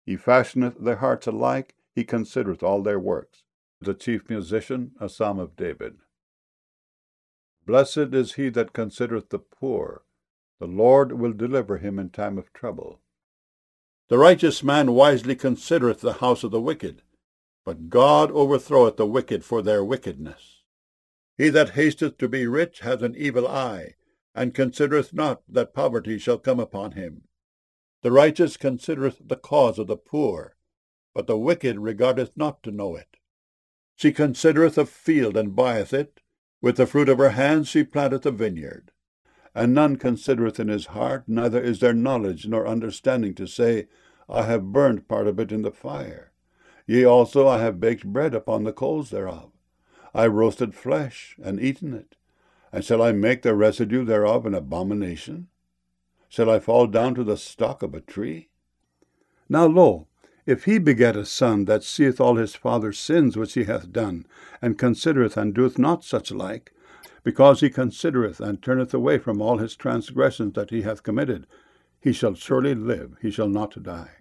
He fashioneth their hearts alike, he considereth all their works. The chief musician, a psalm of David. Blessed is he that considereth the poor. The Lord will deliver him in time of trouble. The righteous man wisely considereth the house of the wicked, but God overthroweth the wicked for their wickedness. He that hasteth to be rich hath an evil eye, and considereth not that poverty shall come upon him. The righteous considereth the cause of the poor, but the wicked regardeth not to know it. She considereth a field, and buyeth it. With the fruit of her hands she planteth a vineyard. And none considereth in his heart, neither is there knowledge nor understanding to say, I have burned part of it in the fire. Yea, also I have baked bread upon the coals thereof. I roasted flesh, and eaten it. And shall I make the residue thereof an abomination? Shall I fall down to the stock of a tree? Now lo, if he beget a son that seeth all his father's sins which he hath done, and considereth and doeth not such like, because he considereth and turneth away from all his transgressions that he hath committed, he shall surely live, he shall not die.